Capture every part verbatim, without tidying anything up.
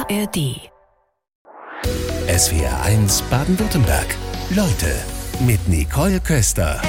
R D. S W R eins Baden-Württemberg. Leute mit Nicole Köster.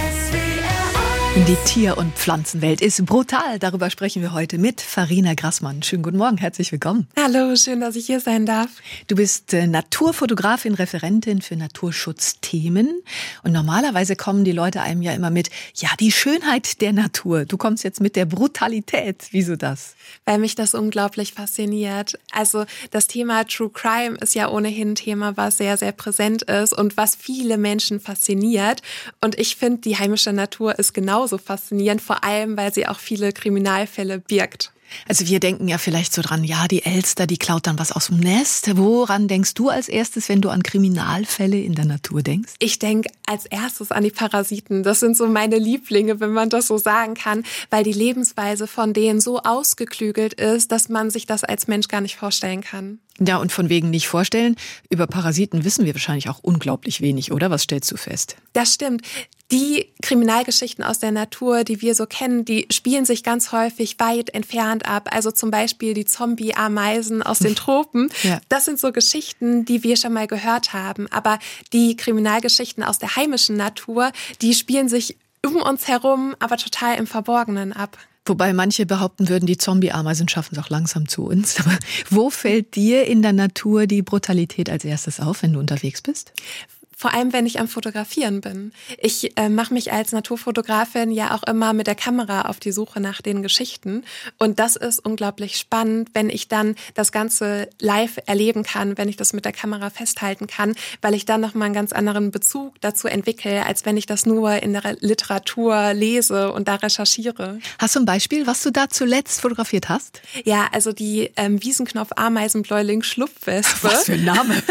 Die Tier- und Pflanzenwelt ist brutal. Darüber sprechen wir heute mit Farina Grassmann. Schönen guten Morgen, herzlich willkommen. Hallo, schön, dass ich hier sein darf. Du bist äh, Naturfotografin, Referentin für Naturschutzthemen. Und normalerweise kommen die Leute einem ja immer mit, ja, die Schönheit der Natur. Du kommst jetzt mit der Brutalität. Wieso das? Weil mich das unglaublich fasziniert. Also das Thema True Crime ist ja ohnehin ein Thema, was sehr, sehr präsent ist und was viele Menschen fasziniert. Und ich finde, die heimische Natur ist genau so faszinierend, vor allem, weil sie auch viele Kriminalfälle birgt. Also wir denken ja vielleicht so dran, ja, die Elster, die klaut dann was aus dem Nest. Woran denkst du als erstes, wenn du an Kriminalfälle in der Natur denkst? Ich denke als erstes an die Parasiten. Das sind so meine Lieblinge, wenn man das so sagen kann, weil die Lebensweise von denen so ausgeklügelt ist, dass man sich das als Mensch gar nicht vorstellen kann. Ja, und von wegen nicht vorstellen, über Parasiten wissen wir wahrscheinlich auch unglaublich wenig, oder? Was stellst du fest? Das stimmt. Die Kriminalgeschichten aus der Natur, die wir so kennen, die spielen sich ganz häufig weit entfernt ab. Also zum Beispiel die Zombie-Ameisen aus den Tropen. Ja. Das sind so Geschichten, die wir schon mal gehört haben. Aber die Kriminalgeschichten aus der heimischen Natur, die spielen sich um uns herum, aber total im Verborgenen ab. Wobei manche behaupten würden, die Zombie-Ameisen schaffen es auch langsam zu uns. Aber wo fällt dir in der Natur die Brutalität als erstes auf, wenn du unterwegs bist? Vor allem, wenn ich am Fotografieren bin. Ich äh, mache mich als Naturfotografin ja auch immer mit der Kamera auf die Suche nach den Geschichten. Und das ist unglaublich spannend, wenn ich dann das Ganze live erleben kann, wenn ich das mit der Kamera festhalten kann, weil ich dann nochmal einen ganz anderen Bezug dazu entwickle, als wenn ich das nur in der Literatur lese und da recherchiere. Hast du ein Beispiel, was du da zuletzt fotografiert hast? Ja, also die ähm, Wiesenknopf-Ameisenbläuling-Schlupfwespe. Was für ein Name!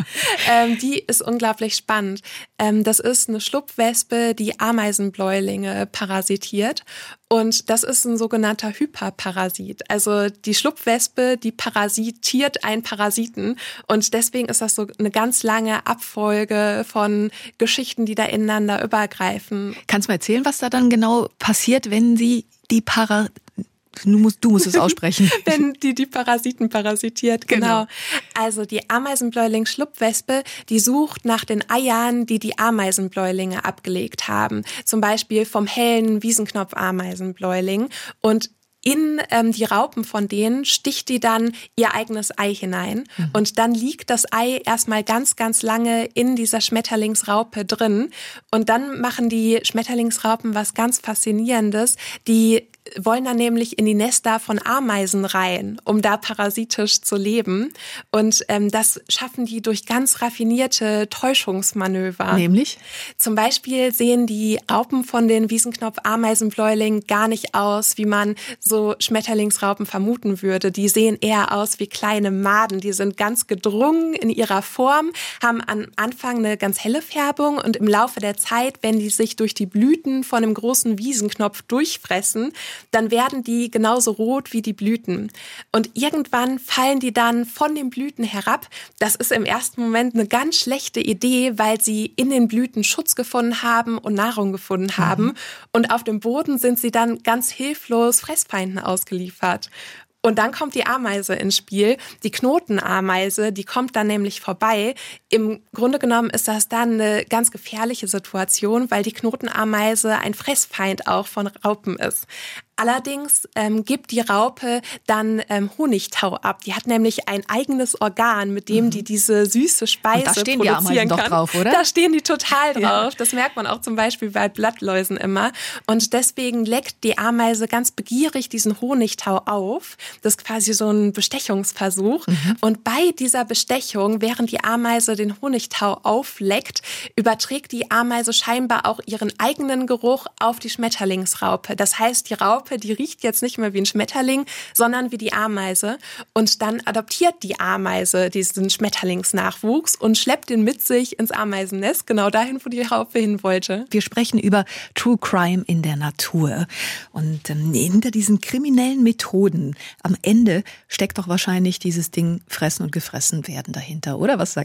ähm, die ist unglaublich spannend. Ähm, das ist eine Schlupfwespe, die Ameisenbläulinge parasitiert. Und das ist ein sogenannter Hyperparasit. Also die Schlupfwespe, die parasitiert einen Parasiten. Und deswegen ist das so eine ganz lange Abfolge von Geschichten, die da ineinander übergreifen. Kannst du mal erzählen, was da dann genau passiert, wenn sie die Para... Du musst, du musst es aussprechen. Wenn die die Parasiten parasitiert, genau. genau. Also die Ameisenbläuling-Schlupfwespe, die sucht nach den Eiern, die die Ameisenbläulinge abgelegt haben. Zum Beispiel vom hellen Wiesenknopf-Ameisenbläuling. Und in ähm, die Raupen von denen sticht die dann ihr eigenes Ei hinein. Mhm. Und dann liegt das Ei erstmal ganz, ganz lange in dieser Schmetterlingsraupe drin. Und dann machen die Schmetterlingsraupen was ganz Faszinierendes. Die wollen dann nämlich in die Nester von Ameisen rein, um da parasitisch zu leben. Und ähm, das schaffen die durch ganz raffinierte Täuschungsmanöver. Nämlich? Zum Beispiel sehen die Raupen von den Wiesenknopf-Ameisenbläulingen gar nicht aus, wie man so Schmetterlingsraupen vermuten würde. Die sehen eher aus wie kleine Maden. Die sind ganz gedrungen in ihrer Form, haben am Anfang eine ganz helle Färbung und im Laufe der Zeit, wenn die sich durch die Blüten von einem großen Wiesenknopf durchfressen, dann werden die genauso rot wie die Blüten. Und irgendwann fallen die dann von den Blüten herab. Das ist im ersten Moment eine ganz schlechte Idee, weil sie in den Blüten Schutz gefunden haben und Nahrung gefunden haben. Mhm. Und auf dem Boden sind sie dann ganz hilflos Fressfeinden ausgeliefert. Und dann kommt die Ameise ins Spiel, die Knotenameise, die kommt dann nämlich vorbei. Im Grunde genommen ist das dann eine ganz gefährliche Situation, weil die Knotenameise ein Fressfeind auch von Raupen ist. Allerdings ähm, gibt die Raupe dann ähm, Honigtau ab. Die hat nämlich ein eigenes Organ, mit dem mhm. die diese süße Speise da stehen produzieren die Ameisen kann. Doch drauf, oder? Da stehen die total drauf. Ja. Das merkt man auch zum Beispiel bei Blattläusen immer. Und deswegen leckt die Ameise ganz begierig diesen Honigtau auf. Das ist quasi so ein Bestechungsversuch. Mhm. Und bei dieser Bestechung, während die Ameise den Honigtau aufleckt, überträgt die Ameise scheinbar auch ihren eigenen Geruch auf die Schmetterlingsraupe. Das heißt, die Raupe, die riecht jetzt nicht mehr wie ein Schmetterling, sondern wie die Ameise. Und dann adoptiert die Ameise diesen Schmetterlingsnachwuchs und schleppt ihn mit sich ins Ameisennest, genau dahin, wo die Raupe hin wollte. Wir sprechen über True Crime in der Natur. Und ähm, hinter diesen kriminellen Methoden, am Ende steckt doch wahrscheinlich dieses Ding Fressen und gefressen werden dahinter, oder? Was sagst du?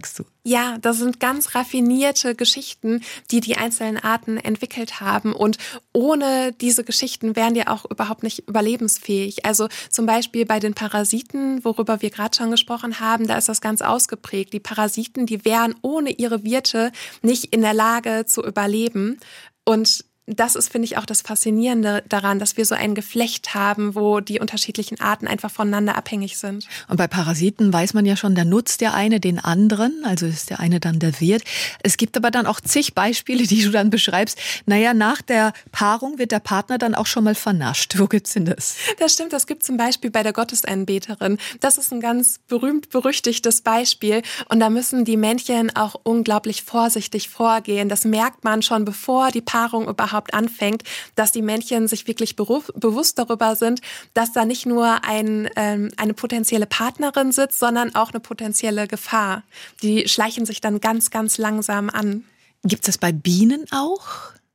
Ja, das sind ganz raffinierte Geschichten, die die einzelnen Arten entwickelt haben. Und ohne diese Geschichten wären die auch überhaupt nicht überlebensfähig. Also zum Beispiel bei den Parasiten, worüber wir gerade schon gesprochen haben, da ist das ganz ausgeprägt. Die Parasiten, die wären ohne ihre Wirte nicht in der Lage zu überleben. Und das ist, finde ich, auch das Faszinierende daran, dass wir so ein Geflecht haben, wo die unterschiedlichen Arten einfach voneinander abhängig sind. Und bei Parasiten weiß man ja schon, da nutzt der eine den anderen, also ist der eine dann der Wirt. Es gibt aber dann auch zig Beispiele, die du dann beschreibst. Naja, nach der Paarung wird der Partner dann auch schon mal vernascht. Wo gibt's denn das? Das stimmt, das gibt zum Beispiel bei der Gottesanbeterin. Das ist ein ganz berühmt-berüchtigtes Beispiel. Und da müssen die Männchen auch unglaublich vorsichtig vorgehen. Das merkt man schon, bevor die Paarung überhaupt anfängt, dass die Männchen sich wirklich beruf, bewusst darüber sind, dass da nicht nur ein, ähm, eine potenzielle Partnerin sitzt, sondern auch eine potenzielle Gefahr. Die schleichen sich dann ganz, ganz langsam an. Gibt es das bei Bienen auch?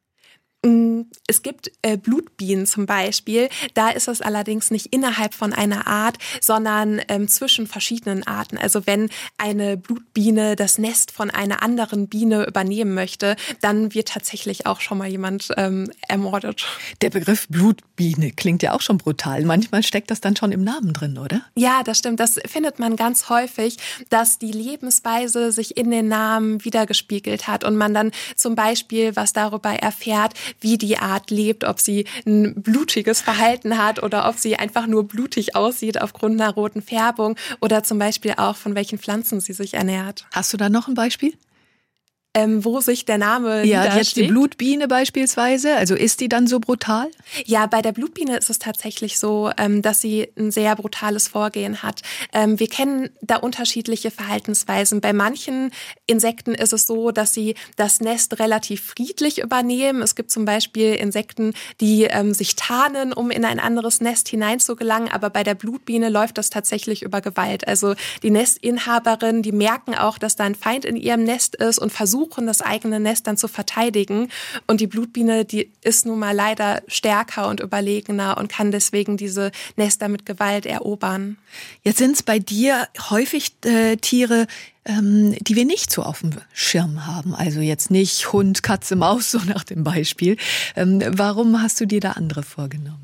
Es gibt äh, Blutbienen zum Beispiel. Da ist es allerdings nicht innerhalb von einer Art, sondern ähm, zwischen verschiedenen Arten. Also wenn eine Blutbiene das Nest von einer anderen Biene übernehmen möchte, dann wird tatsächlich auch schon mal jemand ähm, ermordet. Der Begriff Blutbiene klingt ja auch schon brutal. Manchmal steckt das dann schon im Namen drin, oder? Ja, das stimmt. Das findet man ganz häufig, dass die Lebensweise sich in den Namen wiedergespiegelt hat und man dann zum Beispiel was darüber erfährt, wie die Art lebt, ob sie ein blutiges Verhalten hat oder ob sie einfach nur blutig aussieht aufgrund einer roten Färbung oder zum Beispiel auch von welchen Pflanzen sie sich ernährt. Hast du da noch ein Beispiel? Ähm, wo sich der Name Ja, jetzt die Blutbiene beispielsweise. Also ist die dann so brutal? Ja, bei der Blutbiene ist es tatsächlich so, ähm, dass sie ein sehr brutales Vorgehen hat. Ähm, wir kennen da unterschiedliche Verhaltensweisen. Bei manchen Insekten ist es so, dass sie das Nest relativ friedlich übernehmen. Es gibt zum Beispiel Insekten, die ähm, sich tarnen, um in ein anderes Nest hineinzugelangen. Aber bei der Blutbiene läuft das tatsächlich über Gewalt. Also die Nestinhaberinnen, die merken auch, dass da ein Feind in ihrem Nest ist und versuchen, das eigene Nest dann zu verteidigen. Und die Blutbiene, die ist nun mal leider stärker und überlegener und kann deswegen diese Nester mit Gewalt erobern. Jetzt sind es bei dir häufig äh, Tiere, ähm, die wir nicht so auf dem Schirm haben. Also jetzt nicht Hund, Katze, Maus, so nach dem Beispiel. Ähm, warum hast du dir da andere vorgenommen?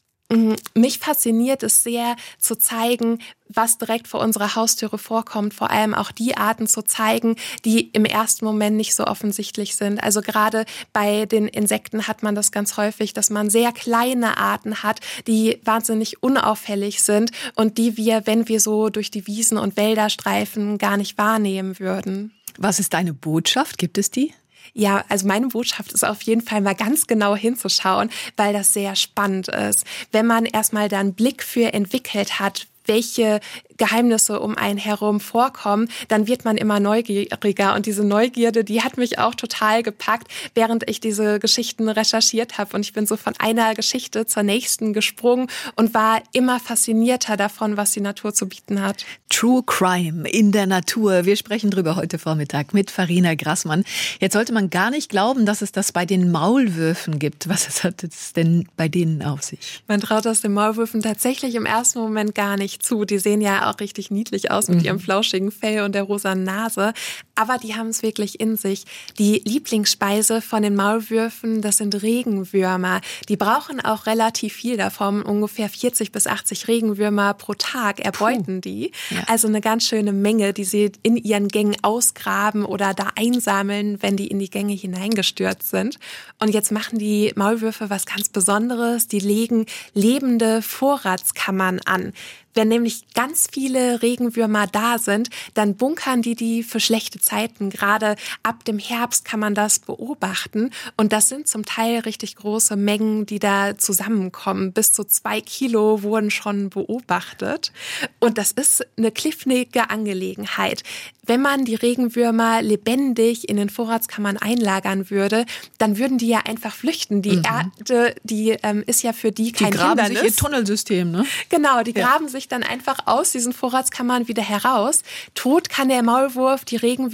Mich fasziniert es sehr, zu zeigen, was direkt vor unserer Haustüre vorkommt. Vor allem auch die Arten zu zeigen, die im ersten Moment nicht so offensichtlich sind. Also gerade bei den Insekten hat man das ganz häufig, dass man sehr kleine Arten hat, die wahnsinnig unauffällig sind und die wir, wenn wir so durch die Wiesen und Wälder streifen, gar nicht wahrnehmen würden. Was ist deine Botschaft? Gibt es die? Ja, also meine Botschaft ist auf jeden Fall mal ganz genau hinzuschauen, weil das sehr spannend ist. Wenn man erstmal da einen Blick für entwickelt hat, welche Geheimnisse um einen herum vorkommen, dann wird man immer neugieriger. Und diese Neugierde, die hat mich auch total gepackt, während ich diese Geschichten recherchiert habe. Und ich bin so von einer Geschichte zur nächsten gesprungen und war immer faszinierter davon, was die Natur zu bieten hat. True Crime in der Natur. Wir sprechen drüber heute Vormittag mit Farina Grassmann. Jetzt sollte man gar nicht glauben, dass es das bei den Maulwürfen gibt. Was hat es denn bei denen auf sich? Man traut das den Maulwürfen tatsächlich im ersten Moment gar nicht zu. Die sehen ja auch richtig niedlich aus mit mhm. ihrem flauschigen Fell und der rosa Nase. Aber die haben es wirklich in sich. Die Lieblingsspeise von den Maulwürfen, das sind Regenwürmer. Die brauchen auch relativ viel davon. Ungefähr vierzig bis achtzig Regenwürmer pro Tag erbeuten Puh. die. Ja. Also eine ganz schöne Menge, die sie in ihren Gängen ausgraben oder da einsammeln, wenn die in die Gänge hineingestürzt sind. Und jetzt machen die Maulwürfe was ganz Besonderes. Die legen lebende Vorratskammern an. Wenn nämlich ganz viele Regenwürmer da sind, dann bunkern die die für schlechte Zeiten. Gerade ab dem Herbst kann man das beobachten. Und das sind zum Teil richtig große Mengen, die da zusammenkommen. Bis zu zwei Kilo wurden schon beobachtet. Und das ist eine knifflige Angelegenheit. Wenn man die Regenwürmer lebendig in den Vorratskammern einlagern würde, dann würden die ja einfach flüchten. Die mhm. Erde, die ähm, ist ja für die kein die graben Hindernis. Sich ihr Tunnelsystem, ne? Genau, die ja. graben sich dann einfach aus diesen Vorratskammern wieder heraus. Tot kann der Maulwurf die Regenwürmer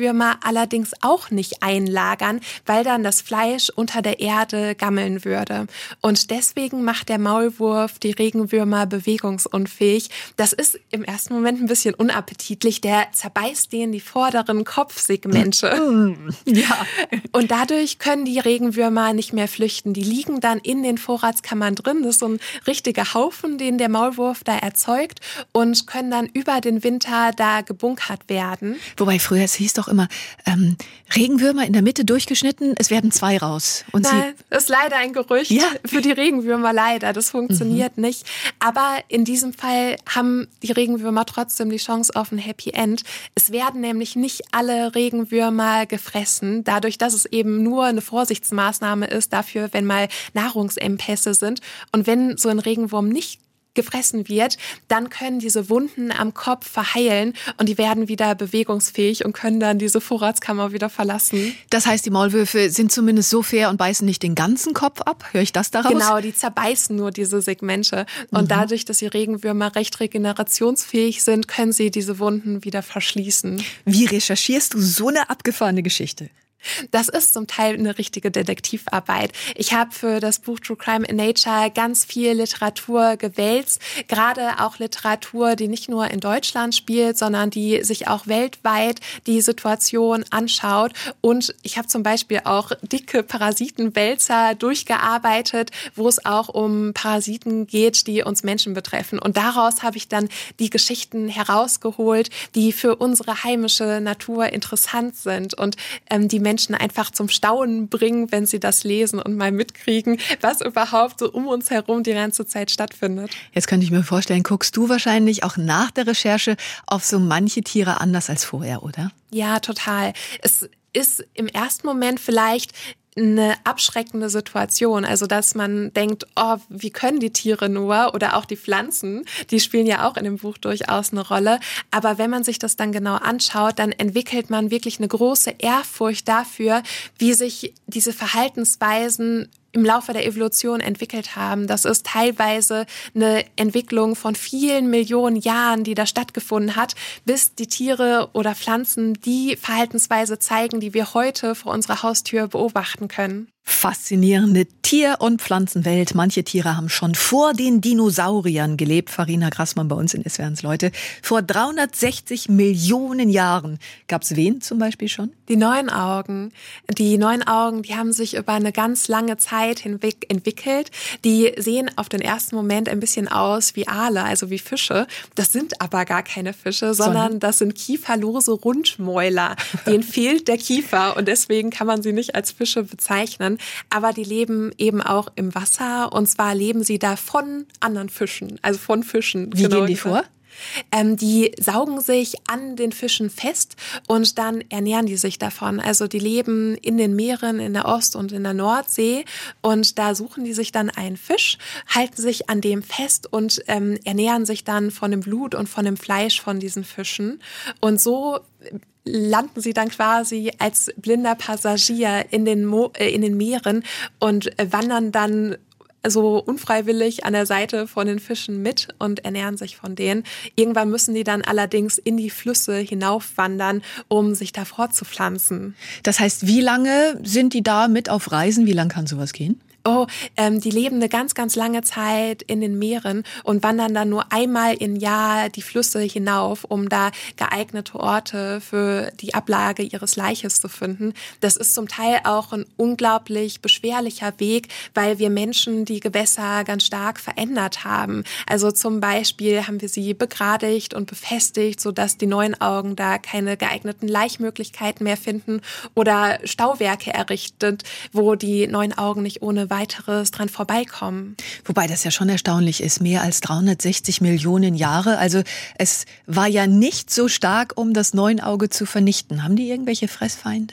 Regenwürmer allerdings auch nicht einlagern, weil dann das Fleisch unter der Erde gammeln würde. Und deswegen macht der Maulwurf die Regenwürmer bewegungsunfähig. Das ist im ersten Moment ein bisschen unappetitlich. Der zerbeißt denen die vorderen Kopfsegmente. Ja. Und dadurch können die Regenwürmer nicht mehr flüchten. Die liegen dann in den Vorratskammern drin. Das ist so ein richtiger Haufen, den der Maulwurf da erzeugt und können dann über den Winter da gebunkert werden. Wobei früher, es hieß doch immer, ähm, Regenwürmer in der Mitte durchgeschnitten, es werden zwei raus. Und Nein, das ist leider ein Gerücht ja. für die Regenwürmer, leider. Das funktioniert mhm. nicht. Aber in diesem Fall haben die Regenwürmer trotzdem die Chance auf ein Happy End. Es werden nämlich nicht alle Regenwürmer gefressen, dadurch, dass es eben nur eine Vorsichtsmaßnahme ist dafür, wenn mal Nahrungsengpässe sind. Und wenn so ein Regenwurm nicht gefressen wird, dann können diese Wunden am Kopf verheilen und die werden wieder bewegungsfähig und können dann diese Vorratskammer wieder verlassen. Das heißt, die Maulwürfe sind zumindest so fair und beißen nicht den ganzen Kopf ab? Höre ich das daraus? Genau, die zerbeißen nur diese Segmente. Und mhm. dadurch, dass die Regenwürmer recht regenerationsfähig sind, können sie diese Wunden wieder verschließen. Wie recherchierst du so eine abgefahrene Geschichte? Das ist zum Teil eine richtige Detektivarbeit. Ich habe für das Buch True Crime in Nature ganz viel Literatur gewälzt, gerade auch Literatur, die nicht nur in Deutschland spielt, sondern die sich auch weltweit die Situation anschaut. Und ich habe zum Beispiel auch dicke Parasitenwälzer durchgearbeitet, wo es auch um Parasiten geht, die uns Menschen betreffen. Und daraus habe ich dann die Geschichten herausgeholt, die für unsere heimische Natur interessant sind und ähm, die Menschen Menschen einfach zum Staunen bringen, wenn sie das lesen und mal mitkriegen, was überhaupt so um uns herum die ganze Zeit stattfindet. Jetzt könnte ich mir vorstellen, guckst du wahrscheinlich auch nach der Recherche auf so manche Tiere anders als vorher, oder? Ja, total. Es ist im ersten Moment vielleicht eine abschreckende Situation, also dass man denkt, oh, wie können die Tiere nur oder auch die Pflanzen, die spielen ja auch in dem Buch durchaus eine Rolle, aber wenn man sich das dann genau anschaut, dann entwickelt man wirklich eine große Ehrfurcht dafür, wie sich diese Verhaltensweisen im Laufe der Evolution entwickelt haben. Das ist teilweise eine Entwicklung von vielen Millionen Jahren, die da stattgefunden hat, bis die Tiere oder Pflanzen die Verhaltensweise zeigen, die wir heute vor unserer Haustür beobachten können. Faszinierende Tier- und Pflanzenwelt. Manche Tiere haben schon vor den Dinosauriern gelebt. Farina Grassmann bei uns in S W R eins Leute. Vor dreihundertsechzig Millionen Jahren. Gab's wen zum Beispiel schon? Die Neunaugen. Die Neunaugen, die haben sich über eine ganz lange Zeit hinweg entwickelt. Die sehen auf den ersten Moment ein bisschen aus wie Aale, also wie Fische. Das sind aber gar keine Fische, sondern, sondern das sind kieferlose Rundmäuler. Denen fehlt der Kiefer und deswegen kann man sie nicht als Fische bezeichnen. Aber die leben eben auch im Wasser und zwar leben sie da von anderen Fischen, also von Fischen. Wie genau gehen die vor? Ähm, die saugen sich an den Fischen fest und dann ernähren die sich davon. Also die leben in den Meeren, in der Ost- und in der Nordsee und da suchen die sich dann einen Fisch, halten sich an dem fest und ähm, ernähren sich dann von dem Blut und von dem Fleisch von diesen Fischen. Und so landen sie dann quasi als blinder Passagier in den, Mo- äh, in den Meeren und äh, wandern dann so unfreiwillig an der Seite von den Fischen mit und ernähren sich von denen. Irgendwann müssen die dann allerdings in die Flüsse hinaufwandern, um sich da fortzupflanzen. Das heißt, wie lange sind die da mit auf Reisen? Wie lang kann sowas gehen? Oh, ähm, die leben eine ganz, ganz lange Zeit in den Meeren und wandern dann nur einmal im Jahr die Flüsse hinauf, um da geeignete Orte für die Ablage ihres Leiches zu finden. Das ist zum Teil auch ein unglaublich beschwerlicher Weg, weil wir Menschen die Gewässer ganz stark verändert haben. Also zum Beispiel haben wir sie begradigt und befestigt, sodass die Neunaugen da keine geeigneten Laichmöglichkeiten mehr finden oder Stauwerke errichtet, wo die Neunaugen nicht ohne weiteres dran vorbeikommen. Wobei das ja schon erstaunlich ist, mehr als dreihundertsechzig Millionen Jahre. Also es war ja nicht so stark, um das Neunauge zu vernichten. Haben die irgendwelche Fressfeinde?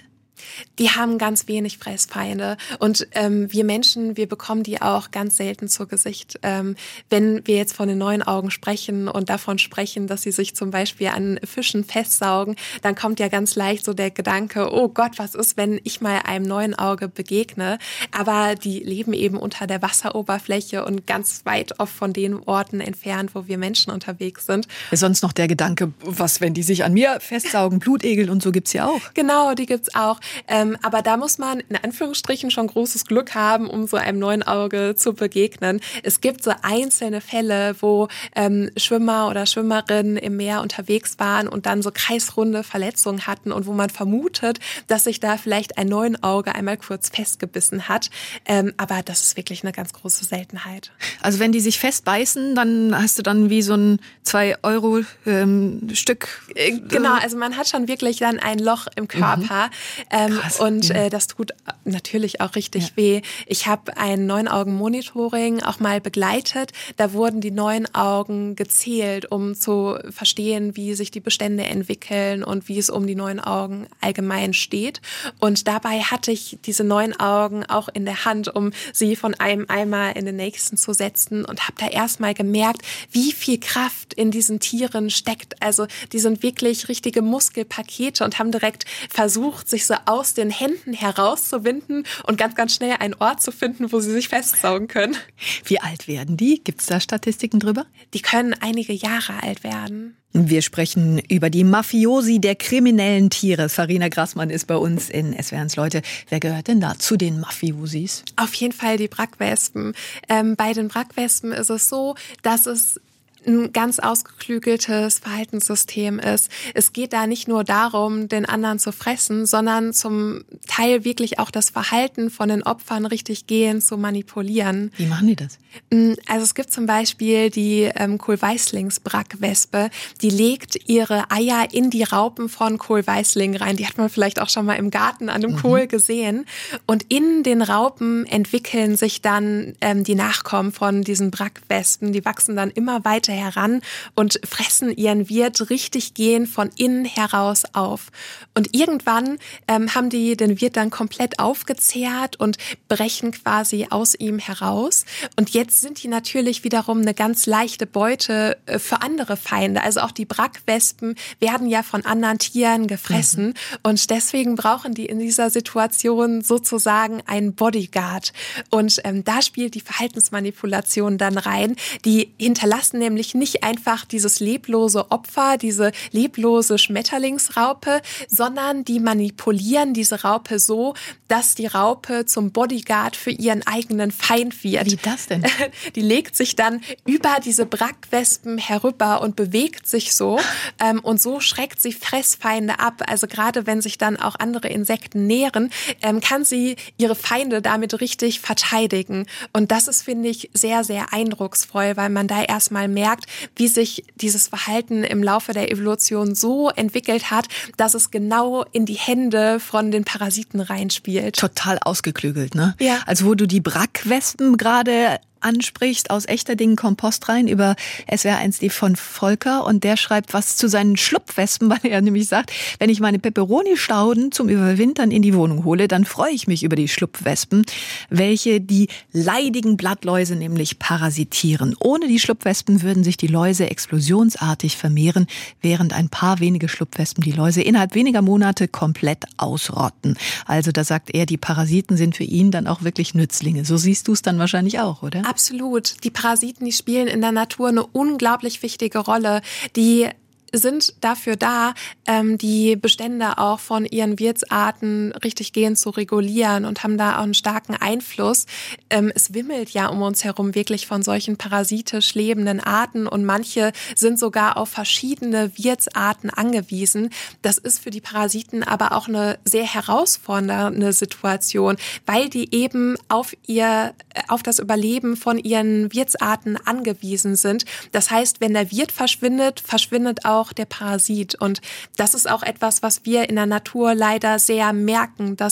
Die haben ganz wenig Fressfeinde und ähm, wir Menschen, wir bekommen die auch ganz selten zu Gesicht. Ähm, wenn wir jetzt von den Neunaugen sprechen und davon sprechen, dass sie sich zum Beispiel an Fischen festsaugen, dann kommt ja ganz leicht so der Gedanke, oh Gott, was ist, wenn ich mal einem Neunauge begegne? Aber die leben eben unter der Wasseroberfläche und ganz weit oft von den Orten entfernt, wo wir Menschen unterwegs sind. Sonst noch der Gedanke, was, wenn die sich an mir festsaugen, Blutegel und so gibt's ja auch. Genau, die gibt's auch. Ähm, aber da muss man in Anführungsstrichen schon großes Glück haben, um so einem Neunauge zu begegnen. Es gibt so einzelne Fälle, wo ähm, Schwimmer oder Schwimmerinnen im Meer unterwegs waren und dann so kreisrunde Verletzungen hatten und wo man vermutet, dass sich da vielleicht ein Neunauge einmal kurz festgebissen hat. Ähm, aber das ist wirklich eine ganz große Seltenheit. Also wenn die sich festbeißen, dann hast du dann wie so ein zwei Euro ähm, Stück. Äh, genau, also man hat schon wirklich dann ein Loch im Körper. Mhm. Ähm, Krass, und ja. äh, das tut natürlich auch richtig ja. weh. Ich habe ein Neunaugen-Monitoring auch mal begleitet. Da wurden die Neunaugen gezählt, um zu verstehen, wie sich die Bestände entwickeln und wie es um die Neunaugen allgemein steht. Und dabei hatte ich diese Neunaugen auch in der Hand, um sie von einem Eimer in den nächsten zu setzen und habe da erstmal gemerkt, wie viel Kraft in diesen Tieren steckt. Also die sind wirklich richtige Muskelpakete und haben direkt versucht, sich so aus den Händen herauszuwinden und ganz, ganz schnell einen Ort zu finden, wo sie sich festsaugen können. Wie alt werden die? Gibt's da Statistiken drüber? Die können einige Jahre alt werden. Wir sprechen über die Mafiosi der kriminellen Tiere. Farina Grassmann ist bei uns in S W R eins Leute. Wer gehört denn da zu den Mafiosis? Auf jeden Fall die Brackwespen. Ähm, bei den Brackwespen ist es so, dass es ein ganz ausgeklügeltes Verhaltenssystem ist. Es geht da nicht nur darum, den anderen zu fressen, sondern zum Teil wirklich auch das Verhalten von den Opfern richtig gehend zu manipulieren. Wie machen die das? Also es gibt zum Beispiel die ähm, Kohlweißlingsbrackwespe, die legt ihre Eier in die Raupen von Kohlweißling rein. Die hat man vielleicht auch schon mal im Garten an einem mhm. Kohl gesehen. Und in den Raupen entwickeln sich dann ähm, die Nachkommen von diesen Brackwespen. Die wachsen dann immer weiter heran und fressen ihren Wirt richtig gehend von innen heraus auf. Und irgendwann ähm, haben die den Wirt dann komplett aufgezehrt und brechen quasi aus ihm heraus. Und jetzt sind die natürlich wiederum eine ganz leichte Beute äh, für andere Feinde. Also auch die Brackwespen werden ja von anderen Tieren gefressen. Mhm. Und deswegen brauchen die in dieser Situation sozusagen einen Bodyguard. Und ähm, da spielt die Verhaltensmanipulation dann rein. Die hinterlassen nämlich nicht einfach dieses leblose Opfer, diese leblose Schmetterlingsraupe, sondern die manipulieren diese Raupe so, dass die Raupe zum Bodyguard für ihren eigenen Feind wird. Wie das denn? Die legt sich dann über diese Brackwespen herüber und bewegt sich so. Ähm, und so schreckt sie Fressfeinde ab. Also gerade wenn sich dann auch andere Insekten nähren, ähm, kann sie ihre Feinde damit richtig verteidigen. Und das ist, finde ich, sehr, sehr eindrucksvoll, weil man da erstmal merkt, wie sich dieses Verhalten im Laufe der Evolution so entwickelt hat, dass es genau in die Hände von den Parasiten reinspielt. Total ausgeklügelt, ne? Ja. Also wo du die Brackwespen gerade ansprichst, aus echter Dingen Kompost rein über S W R eins D von Volker und der schreibt was zu seinen Schlupfwespen, weil er nämlich sagt, wenn ich meine Peperoni-Stauden zum Überwintern in die Wohnung hole, dann freue ich mich über die Schlupfwespen, welche die leidigen Blattläuse nämlich parasitieren. Ohne die Schlupfwespen würden sich die Läuse explosionsartig vermehren, während ein paar wenige Schlupfwespen die Läuse innerhalb weniger Monate komplett ausrotten. Also da sagt er, die Parasiten sind für ihn dann auch wirklich Nützlinge. So siehst du es dann wahrscheinlich auch, oder? Absolut. Die Parasiten, die spielen in der Natur eine unglaublich wichtige Rolle. Die sind dafür da, ähm, die Bestände auch von ihren Wirtsarten richtig gehend zu regulieren und haben da auch einen starken Einfluss. Ähm, es wimmelt ja um uns herum wirklich von solchen parasitisch lebenden Arten und manche sind sogar auf verschiedene Wirtsarten angewiesen. Das ist für die Parasiten aber auch eine sehr herausfordernde Situation, weil die eben auf ihr, auf das Überleben von ihren Wirtsarten angewiesen sind. Das heißt, wenn der Wirt verschwindet, verschwindet auch der Parasit. Und das ist auch etwas, was wir in der Natur leider sehr merken, dass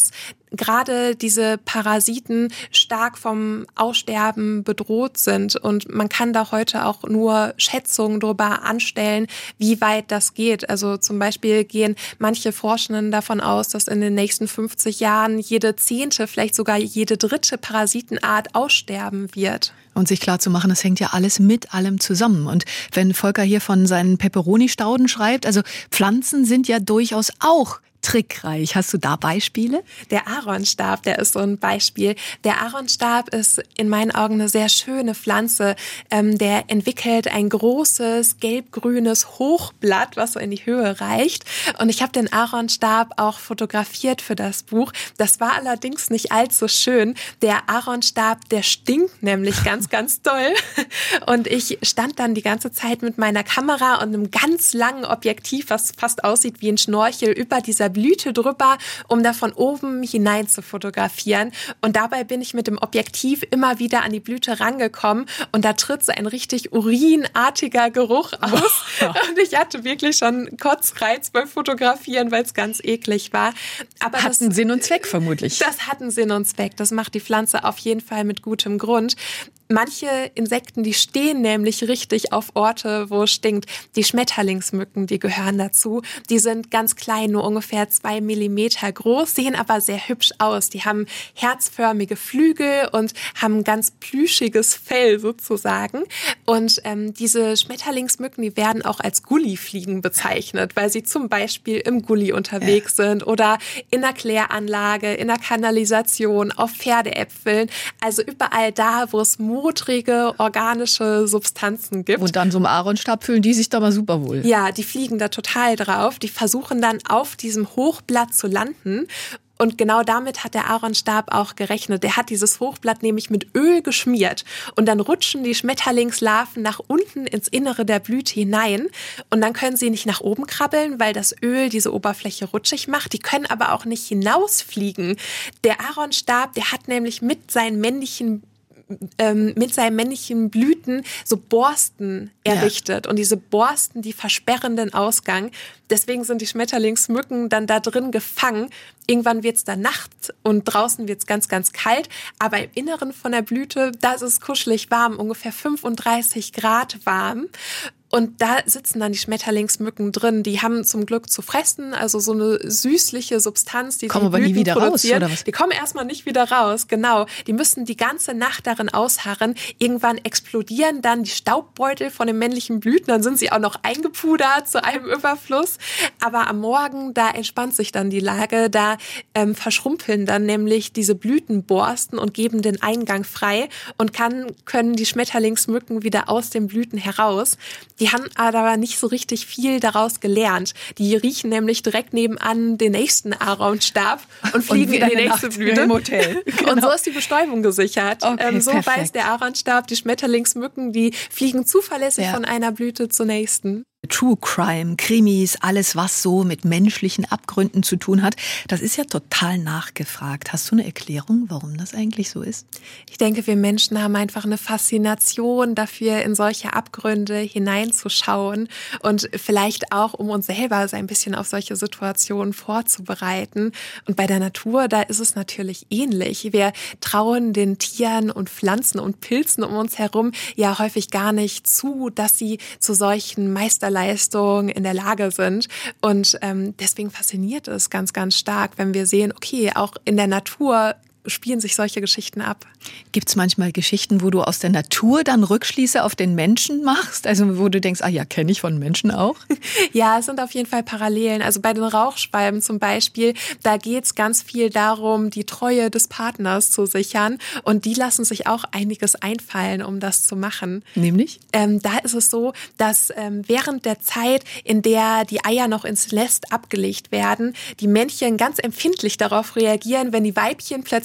gerade diese Parasiten stark vom Aussterben bedroht sind. Und man kann da heute auch nur Schätzungen darüber anstellen, wie weit das geht. Also zum Beispiel gehen manche Forschenden davon aus, dass in den nächsten fünfzig Jahren jede zehnte, vielleicht sogar jede dritte Parasitenart aussterben wird. Und sich klar zu machen, das hängt ja alles mit allem zusammen. Und wenn Volker hier von seinen Peperoni-Stauden schreibt, also Pflanzen sind ja durchaus auch trickreich. Hast du da Beispiele? Der Aaronstab, der ist so ein Beispiel. Der Aaronstab ist in meinen Augen eine sehr schöne Pflanze. Ähm, der entwickelt ein großes, gelb-grünes Hochblatt, was so in die Höhe reicht. Und ich habe den Aaronstab auch fotografiert für das Buch. Das war allerdings nicht allzu schön. Der Aaronstab, der stinkt nämlich ganz, ganz doll. Und ich stand dann die ganze Zeit mit meiner Kamera und einem ganz langen Objektiv, was fast aussieht wie ein Schnorchel, über dieser Blüte drüber, um da von oben hinein zu fotografieren. Und dabei bin ich mit dem Objektiv immer wieder an die Blüte rangekommen und da tritt so ein richtig urinartiger Geruch aus. Und ich hatte wirklich schon Kotzreiz beim Fotografieren, weil es ganz eklig war. Aber hat das einen Sinn und Zweck vermutlich. Das hat einen Sinn und Zweck. Das macht die Pflanze auf jeden Fall mit gutem Grund. Manche Insekten, die stehen nämlich richtig auf Orte, wo es stinkt. Die Schmetterlingsmücken, die gehören dazu. Die sind ganz klein, nur ungefähr zwei Millimeter groß, sehen aber sehr hübsch aus. Die haben herzförmige Flügel und haben ganz plüschiges Fell sozusagen. Und ähm, diese Schmetterlingsmücken, die werden auch als Gullifliegen bezeichnet, weil sie zum Beispiel im Gully unterwegs ja. sind oder in der Kläranlage, in der Kanalisation, auf Pferdeäpfeln. Also überall da, wo es modrige, organische Substanzen gibt. Und dann so im Aaronstab fühlen die sich da mal super wohl. Ja, die fliegen da total drauf. Die versuchen dann auf diesem Hochblatt zu landen. Und genau damit hat der Aaronstab auch gerechnet. Der hat dieses Hochblatt nämlich mit Öl geschmiert. Und dann rutschen die Schmetterlingslarven nach unten ins Innere der Blüte hinein. Und dann können sie nicht nach oben krabbeln, weil das Öl diese Oberfläche rutschig macht. Die können aber auch nicht hinausfliegen. Der Aaronstab, der hat nämlich mit seinen männlichen Ähm, mit seinen männlichen Blüten so Borsten errichtet. Ja. Und diese Borsten, die versperren den Ausgang. Deswegen sind die Schmetterlingsmücken dann da drin gefangen. Irgendwann wird es dann Nacht und draußen wird es ganz, ganz kalt. Aber im Inneren von der Blüte, da ist es kuschelig warm, ungefähr fünfunddreißig Grad warm. Und da sitzen dann die Schmetterlingsmücken drin. Die haben zum Glück zu fressen, also so eine süßliche Substanz, die kommen aber nie wieder raus, oder was? Die kommen erstmal nicht wieder raus, genau. Die müssen die ganze Nacht darin ausharren. Irgendwann explodieren dann die Staubbeutel von den männlichen Blüten. Dann sind sie auch noch eingepudert zu einem Überfluss. Aber am Morgen, da entspannt sich dann die Lage. Da ähm, verschrumpeln dann nämlich diese Blütenborsten und geben den Eingang frei. Und kann, können die Schmetterlingsmücken wieder aus den Blüten heraus. Die haben aber nicht so richtig viel daraus gelernt. Die riechen nämlich direkt nebenan den nächsten Aaronstab und fliegen und in die nächste Nacht Blüte. Im Hotel. Genau. Und so ist die Bestäubung gesichert. Okay, ähm, so perfekt. weiß der Aaronstab, die Schmetterlingsmücken, die fliegen zuverlässig ja. von einer Blüte zur nächsten. True Crime, Krimis, alles, was so mit menschlichen Abgründen zu tun hat, das ist ja total nachgefragt. Hast du eine Erklärung, warum das eigentlich so ist? Ich denke, wir Menschen haben einfach eine Faszination dafür, in solche Abgründe hineinzuschauen und vielleicht auch, um uns selber so ein bisschen auf solche Situationen vorzubereiten. Und bei der Natur, da ist es natürlich ähnlich. Wir trauen den Tieren und Pflanzen und Pilzen um uns herum ja häufig gar nicht zu, dass sie zu solchen Meisterleistungen in der Lage sind. Und ähm, deswegen fasziniert es ganz, ganz stark, wenn wir sehen, okay, auch in der Natur spielen sich solche Geschichten ab. Gibt es manchmal Geschichten, wo du aus der Natur dann Rückschlüsse auf den Menschen machst? Also wo du denkst, ah ja, kenne ich von Menschen auch? Ja, es sind auf jeden Fall Parallelen. Also bei den Rauchschwalben zum Beispiel, da geht es ganz viel darum, die Treue des Partners zu sichern. Und die lassen sich auch einiges einfallen, um das zu machen. Nämlich? Ähm, da ist es so, dass ähm, während der Zeit, in der die Eier noch ins Nest abgelegt werden, die Männchen ganz empfindlich darauf reagieren, wenn die Weibchen plötzlich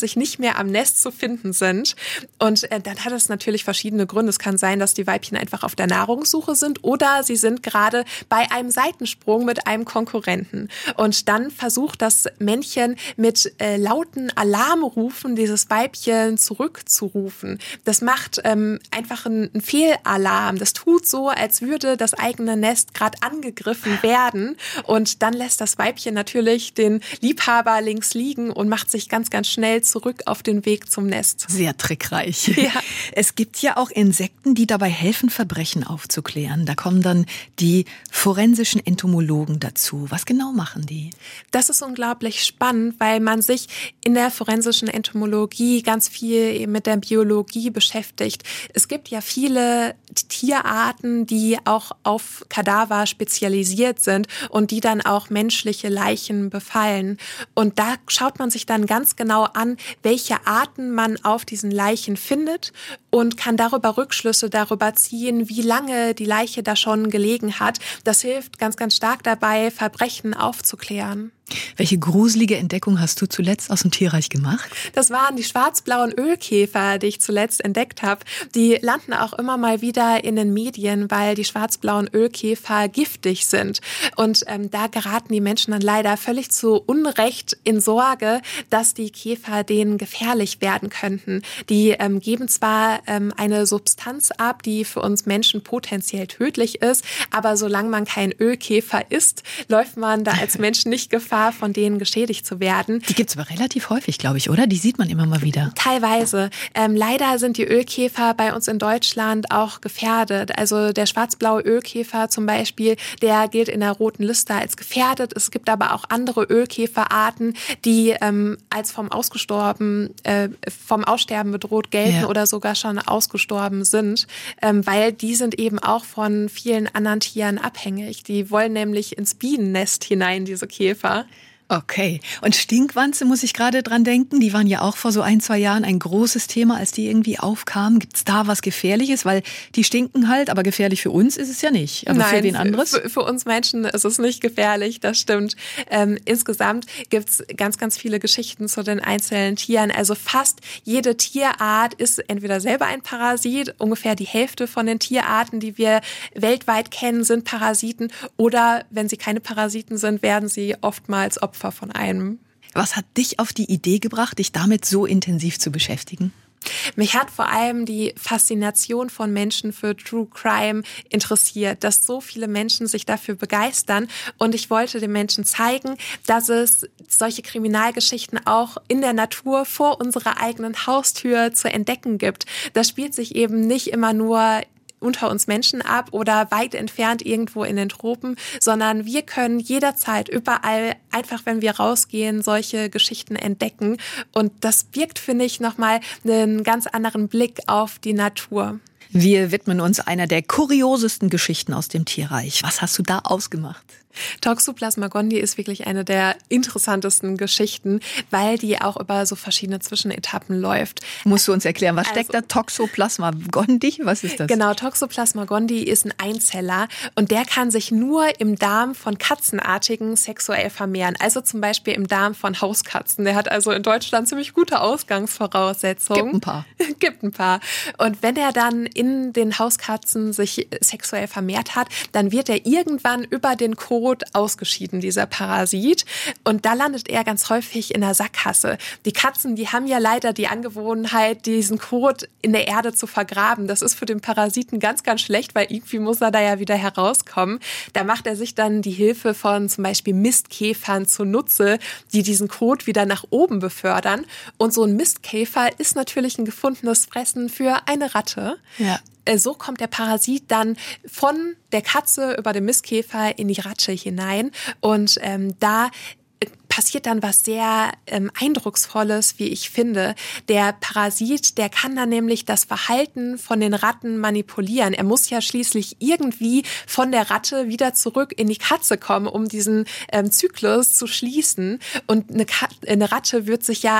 plötzlich nicht mehr am Nest zu finden sind. Und äh, dann hat es natürlich verschiedene Gründe. Es kann sein, dass die Weibchen einfach auf der Nahrungssuche sind oder sie sind gerade bei einem Seitensprung mit einem Konkurrenten. Und dann versucht das Männchen mit äh, lauten Alarmrufen dieses Weibchen zurückzurufen. Das macht ähm, einfach einen, einen Fehlalarm. Das tut so, als würde das eigene Nest gerade angegriffen werden. Und dann lässt das Weibchen natürlich den Liebhaber links liegen und macht sich ganz, ganz schnell zurück auf den Weg zum Nest. Sehr trickreich. Ja. Es gibt ja auch Insekten, die dabei helfen, Verbrechen aufzuklären. Da kommen dann die forensischen Entomologen dazu. Was genau machen die? Das ist unglaublich spannend, weil man sich in der forensischen Entomologie ganz viel mit der Biologie beschäftigt. Es gibt ja viele Tierarten, die auch auf Kadaver spezialisiert sind und die dann auch menschliche Leichen befallen. Und da schaut man sich dann ganz genau an, welche Arten man auf diesen Leichen findet und kann darüber Rückschlüsse darüber ziehen, wie lange die Leiche da schon gelegen hat. Das hilft ganz, ganz stark dabei, Verbrechen aufzuklären. Welche gruselige Entdeckung hast du zuletzt aus dem Tierreich gemacht? Das waren die schwarzblauen Ölkäfer, die ich zuletzt entdeckt habe. Die landen auch immer mal wieder in den Medien, weil die schwarzblauen Ölkäfer giftig sind. Und ähm, da geraten die Menschen dann leider völlig zu Unrecht in Sorge, dass die Käfer denen gefährlich werden könnten. Die ähm, geben zwar ähm, eine Substanz ab, die für uns Menschen potenziell tödlich ist, aber solange man kein Ölkäfer isst, läuft man da als Mensch nicht Gefahr, von denen geschädigt zu werden. Die gibt's aber relativ häufig, glaube ich, oder? Die sieht man immer mal wieder. Teilweise. Ähm, leider sind die Ölkäfer bei uns in Deutschland auch gefährdet. Also der schwarzblaue Ölkäfer zum Beispiel, der gilt in der roten Liste als gefährdet. Es gibt aber auch andere Ölkäferarten, die ähm, als vom Ausgestorben, äh, vom Aussterben bedroht gelten ja. oder sogar schon ausgestorben sind, ähm, weil die sind eben auch von vielen anderen Tieren abhängig. Die wollen nämlich ins Bienennest hinein, diese Käfer. Okay. Und Stinkwanze muss ich gerade dran denken. Die waren ja auch vor so ein, zwei Jahren ein großes Thema, als die irgendwie aufkamen. Gibt's da was Gefährliches? Weil die stinken halt, aber gefährlich für uns ist es ja nicht. Aber Nein, für wen anderes? Für, für uns Menschen ist es nicht gefährlich, das stimmt. Ähm, insgesamt gibt's ganz, ganz viele Geschichten zu den einzelnen Tieren. Also fast jede Tierart ist entweder selber ein Parasit. Ungefähr die Hälfte von den Tierarten, die wir weltweit kennen, sind Parasiten. Oder wenn sie keine Parasiten sind, werden sie oftmals Opfer von einem. Was hat dich auf die Idee gebracht, dich damit so intensiv zu beschäftigen? Mich hat vor allem die Faszination von Menschen für True Crime interessiert, dass so viele Menschen sich dafür begeistern. Und ich wollte den Menschen zeigen, dass es solche Kriminalgeschichten auch in der Natur vor unserer eigenen Haustür zu entdecken gibt. Das spielt sich eben nicht immer nur unter uns Menschen ab oder weit entfernt irgendwo in den Tropen, sondern wir können jederzeit überall, einfach wenn wir rausgehen, solche Geschichten entdecken. Und das birgt, finde ich, nochmal einen ganz anderen Blick auf die Natur. Wir widmen uns einer der kuriosesten Geschichten aus dem Tierreich. Was hast du da ausgemacht? Toxoplasma gondii ist wirklich eine der interessantesten Geschichten, weil die auch über so verschiedene Zwischenetappen läuft. Musst du uns erklären, was steckt also, da? Toxoplasma gondii? Was ist das? Genau, Toxoplasma gondii ist ein Einzeller und der kann sich nur im Darm von Katzenartigen sexuell vermehren. Also zum Beispiel im Darm von Hauskatzen. Der hat also in Deutschland ziemlich gute Ausgangsvoraussetzungen. Gibt ein paar. Gibt ein paar. Und wenn er dann in den Hauskatzen sich sexuell vermehrt hat, dann wird er irgendwann über den Kot ausgeschieden, dieser Parasit. Und da landet er ganz häufig in der Sackgasse. Die Katzen, die haben ja leider die Angewohnheit, diesen Kot in der Erde zu vergraben. Das ist für den Parasiten ganz, ganz schlecht, weil irgendwie muss er da ja wieder herauskommen. Da macht er sich dann die Hilfe von zum Beispiel Mistkäfern zunutze, die diesen Kot wieder nach oben befördern. Und so ein Mistkäfer ist natürlich ein gefundenes Fressen für eine Ratte. Ja. So kommt der Parasit dann von der Katze über den Mistkäfer in die Ratte hinein. Und ähm, da passiert dann was sehr ähm, Eindrucksvolles, wie ich finde. Der Parasit, der kann dann nämlich das Verhalten von den Ratten manipulieren. Er muss ja schließlich irgendwie von der Ratte wieder zurück in die Katze kommen, um diesen ähm, Zyklus zu schließen. Und eine, Kat- eine Ratte wird sich ja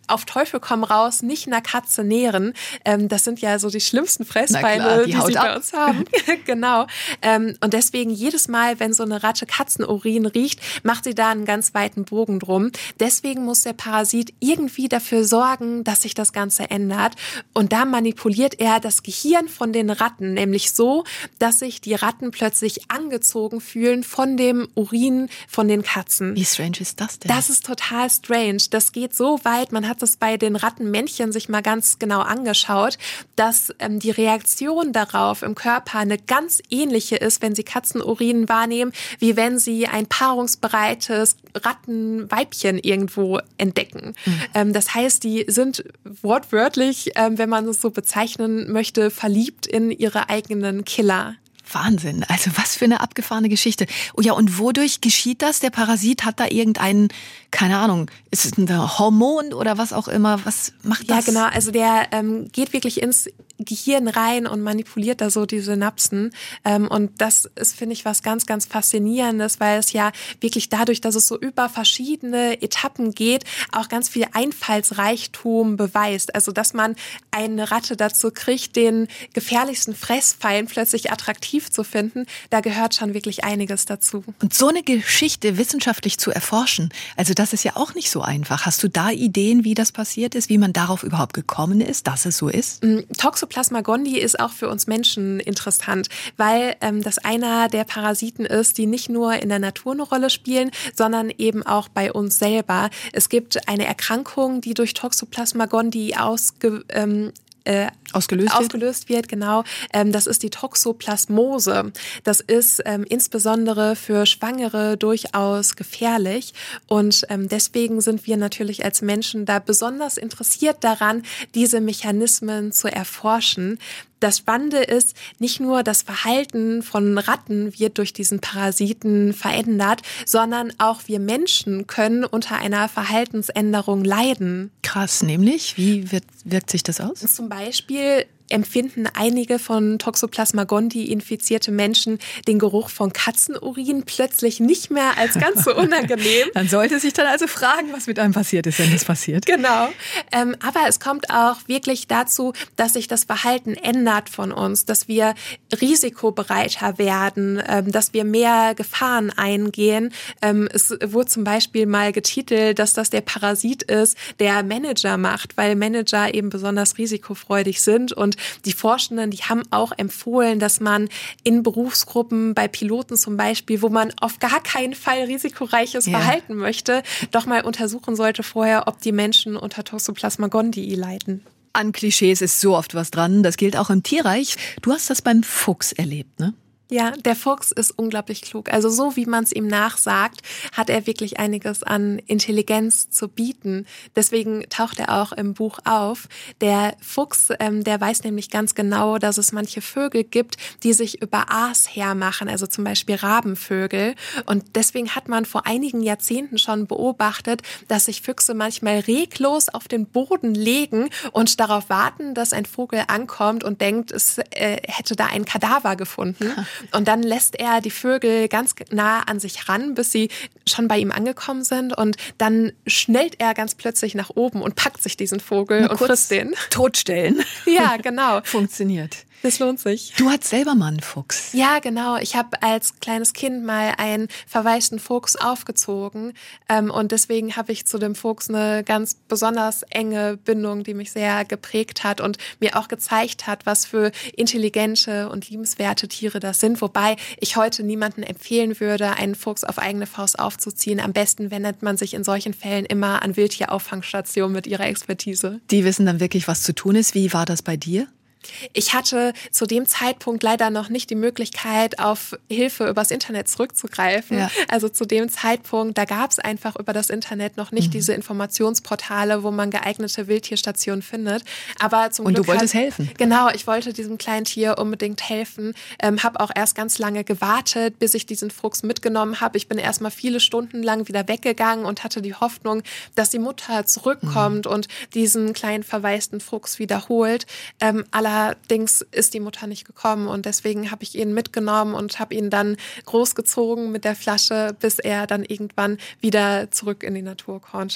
auf Teufel komm raus nicht einer Katze nähren. Ähm, das sind ja so die schlimmsten Fressfeinde, klar, die die haut sie ab. bei uns haben. Genau. Ähm, und deswegen jedes Mal, wenn so eine Ratte Katzenurin riecht, macht sie da einen ganz weiten Bogen drum. Deswegen muss der Parasit irgendwie dafür sorgen, dass sich das Ganze ändert. Und da manipuliert er das Gehirn von den Ratten, nämlich so, dass sich die Ratten plötzlich angezogen fühlen von dem Urin von den Katzen. Wie strange ist das denn? Das ist total strange. Das geht so weit, man hat das bei den Rattenmännchen sich mal ganz genau angeschaut, dass ähm, die Reaktion darauf im Körper eine ganz ähnliche ist, wenn sie Katzenurin wahrnehmen, wie wenn sie ein paarungsbereites Rattenweibchen irgendwo entdecken. Mhm. Ähm, das heißt, die sind wortwörtlich, ähm, wenn man es so bezeichnen möchte, verliebt in ihre eigenen Killer. Wahnsinn, also was für eine abgefahrene Geschichte. Oh ja, und wodurch geschieht das? Der Parasit hat da irgendeinen, keine Ahnung, ist es ein Hormon oder was auch immer? Was macht das? Ja, genau, also der ähm, geht wirklich ins Gehirn rein und manipuliert da so die Synapsen. Ähm, und das ist, finde ich, was ganz, ganz Faszinierendes, weil es ja wirklich dadurch, dass es so über verschiedene Etappen geht, auch ganz viel Einfallsreichtum beweist. Also, dass man eine Ratte dazu kriegt, den gefährlichsten Fressfeind plötzlich attraktiv zu finden, da gehört schon wirklich einiges dazu. Und so eine Geschichte wissenschaftlich zu erforschen, also das ist ja auch nicht so einfach. Hast du da Ideen, wie das passiert ist, wie man darauf überhaupt gekommen ist, dass es so ist? Toxoplasma gondii ist auch für uns Menschen interessant, weil ähm, das einer der Parasiten ist, die nicht nur in der Natur eine Rolle spielen, sondern eben auch bei uns selber. Es gibt eine Erkrankung, die durch Toxoplasma gondii ausge ähm, Äh, ausgelöst, ausgelöst wird. wird, genau. Ähm, das ist die Toxoplasmose. Das ist ähm, insbesondere für Schwangere durchaus gefährlich und ähm, deswegen sind wir natürlich als Menschen da besonders interessiert daran, diese Mechanismen zu erforschen. Das Spannende ist, nicht nur das Verhalten von Ratten wird durch diesen Parasiten verändert, sondern auch wir Menschen können unter einer Verhaltensänderung leiden. Krass, nämlich? Wie wird, wirkt sich das aus? Zum Beispiel empfinden einige von Toxoplasma gondii infizierte Menschen den Geruch von Katzenurin plötzlich nicht mehr als ganz so unangenehm. Man sollte sich dann also fragen, was mit einem passiert ist, wenn das passiert. Genau. Ähm, aber es kommt auch wirklich dazu, dass sich das Verhalten ändert von uns, dass wir risikobereiter werden, ähm, dass wir mehr Gefahren eingehen. Ähm, es wurde zum Beispiel mal getitelt, dass das der Parasit ist, der Manager macht, weil Manager eben besonders risikofreudig sind und die Forschenden, die haben auch empfohlen, dass man in Berufsgruppen, bei Piloten zum Beispiel, wo man auf gar keinen Fall risikoreiches ja. Verhalten möchte, doch mal untersuchen sollte vorher, ob die Menschen unter Toxoplasma gondii leiden. An Klischees ist so oft was dran. Das gilt auch im Tierreich. Du hast das beim Fuchs erlebt, ne? Ja, der Fuchs ist unglaublich klug. Also so wie man es ihm nachsagt, hat er wirklich einiges an Intelligenz zu bieten. Deswegen taucht er auch im Buch auf. Der Fuchs, ähm, der weiß nämlich ganz genau, dass es manche Vögel gibt, die sich über Aas hermachen, also zum Beispiel Rabenvögel. Und deswegen hat man vor einigen Jahrzehnten schon beobachtet, dass sich Füchse manchmal reglos auf den Boden legen und darauf warten, dass ein Vogel ankommt und denkt, es äh, hätte da ein Kadaver gefunden. Und dann lässt er die Vögel ganz nah an sich ran, bis sie schon bei ihm angekommen sind. Und dann schnellt er ganz plötzlich nach oben und packt sich diesen Vogel Mal und frisst den. Totstellen. Ja, genau. Funktioniert. Das lohnt sich. Du hattest selber mal einen Fuchs. Ja, genau. Ich habe als kleines Kind mal einen verwaisten Fuchs aufgezogen. Ähm, und deswegen habe ich zu dem Fuchs eine ganz besonders enge Bindung, die mich sehr geprägt hat und mir auch gezeigt hat, was für intelligente und liebenswerte Tiere das sind. Wobei ich heute niemandem empfehlen würde, einen Fuchs auf eigene Faust aufzuziehen. Am besten wendet man sich in solchen Fällen immer an Wildtierauffangsstationen mit ihrer Expertise. Die wissen dann wirklich, was zu tun ist. Wie war das bei dir? Ich hatte zu dem Zeitpunkt leider noch nicht die Möglichkeit, auf Hilfe übers Internet zurückzugreifen. Ja. Also zu dem Zeitpunkt, da gab es einfach über das Internet noch nicht mhm. diese Informationsportale, wo man geeignete Wildtierstationen findet. Aber zum Und Glück du wolltest hat, helfen? Genau, ich wollte diesem kleinen Tier unbedingt helfen. Ähm, habe auch erst ganz lange gewartet, bis ich diesen Fuchs mitgenommen habe. Ich bin erst mal viele Stunden lang wieder weggegangen und hatte die Hoffnung, dass die Mutter zurückkommt mhm. und diesen kleinen verwaisten Fuchs wiederholt. Ähm, Allerdings ist die Mutter nicht gekommen und deswegen habe ich ihn mitgenommen und habe ihn dann großgezogen mit der Flasche, bis er dann irgendwann wieder zurück in die Natur konnte.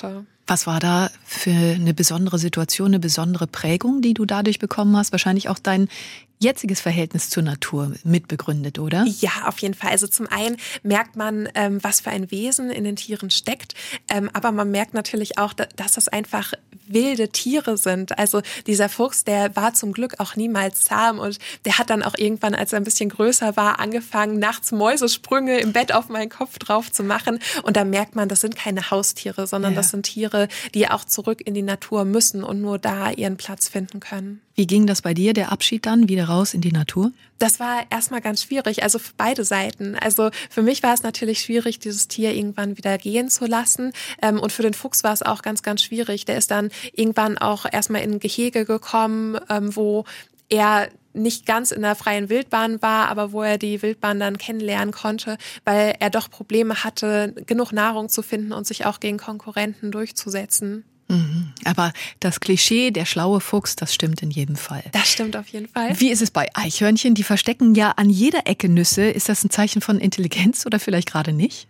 Was war da für eine besondere Situation, eine besondere Prägung, die du dadurch bekommen hast? Wahrscheinlich auch dein jetziges Verhältnis zur Natur mitbegründet, oder? Ja, auf jeden Fall. Also zum einen merkt man, ähm, was für ein Wesen in den Tieren steckt, ähm, aber man merkt natürlich auch, dass das einfach wilde Tiere sind. Also dieser Fuchs, der war zum Glück auch niemals zahm und der hat dann auch irgendwann, als er ein bisschen größer war, angefangen, nachts Mäusesprünge im Bett auf meinen Kopf drauf zu machen. Und da merkt man, das sind keine Haustiere, sondern ja. das sind Tiere, die auch zurück in die Natur müssen und nur da ihren Platz finden können. Wie ging das bei dir, der Abschied dann wieder raus in die Natur? Das war erstmal ganz schwierig, also für beide Seiten. Also für mich war es natürlich schwierig, dieses Tier irgendwann wieder gehen zu lassen. Und für den Fuchs war es auch ganz, ganz schwierig. Der ist dann irgendwann auch erstmal in ein Gehege gekommen, wo er nicht ganz in der freien Wildbahn war, aber wo er die Wildbahn dann kennenlernen konnte, weil er doch Probleme hatte, genug Nahrung zu finden und sich auch gegen Konkurrenten durchzusetzen. Aber das Klischee, der schlaue Fuchs, das stimmt in jedem Fall. Das stimmt auf jeden Fall. Wie ist es bei Eichhörnchen? Die verstecken ja an jeder Ecke Nüsse. Ist das ein Zeichen von Intelligenz oder vielleicht gerade nicht?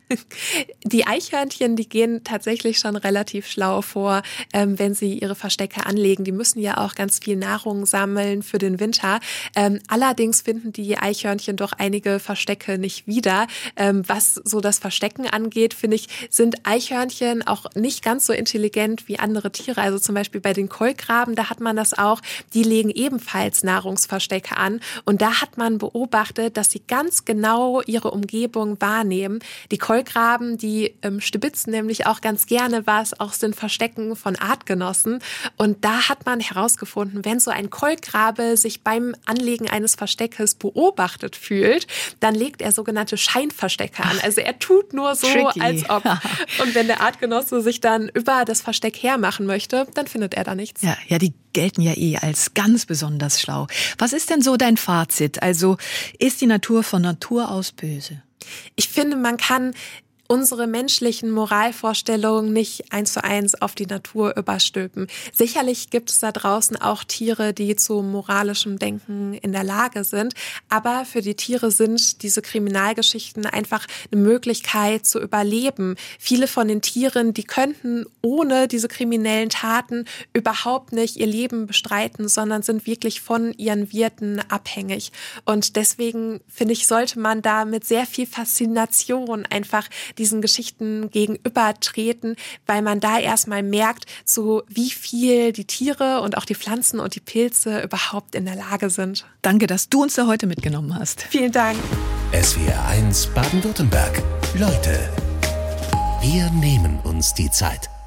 Die Eichhörnchen, die gehen tatsächlich schon relativ schlau vor, ähm, wenn sie ihre Verstecke anlegen. Die müssen ja auch ganz viel Nahrung sammeln für den Winter. Ähm, allerdings finden die Eichhörnchen doch einige Verstecke nicht wieder. Ähm, was so das Verstecken angeht, finde ich, sind Eichhörnchen auch nicht ganz so intelligent wie andere andere Tiere, also zum Beispiel bei den Kolkraben, da hat man das auch, die legen ebenfalls Nahrungsverstecke an und da hat man beobachtet, dass sie ganz genau ihre Umgebung wahrnehmen. Die Kolkraben, die ähm, stibitzen nämlich auch ganz gerne was aus den Verstecken von Artgenossen und da hat man herausgefunden, wenn so ein Kolkrabe sich beim Anlegen eines Versteckes beobachtet fühlt, dann legt er sogenannte Scheinverstecke an. Also er tut nur so, Tricky. Als ob. Und wenn der Artgenosse sich dann über das Versteck her machen möchte, dann findet er da nichts. Ja, ja, die gelten ja eh als ganz besonders schlau. Was ist denn so dein Fazit? Also ist die Natur von Natur aus böse? Ich finde, man kann unsere menschlichen Moralvorstellungen nicht eins zu eins auf die Natur überstülpen. Sicherlich gibt es da draußen auch Tiere, die zu moralischem Denken in der Lage sind, aber für die Tiere sind diese Kriminalgeschichten einfach eine Möglichkeit zu überleben. Viele von den Tieren, die könnten ohne diese kriminellen Taten überhaupt nicht ihr Leben bestreiten, sondern sind wirklich von ihren Wirten abhängig. Und deswegen, finde ich, sollte man da mit sehr viel Faszination einfach diesen Geschichten gegenübertreten, weil man da erstmal merkt, zu wie viel die Tiere und auch die Pflanzen und die Pilze überhaupt in der Lage sind. Danke, dass du uns da heute mitgenommen hast. Vielen Dank. S W R eins Baden-Württemberg. Leute, wir nehmen uns die Zeit.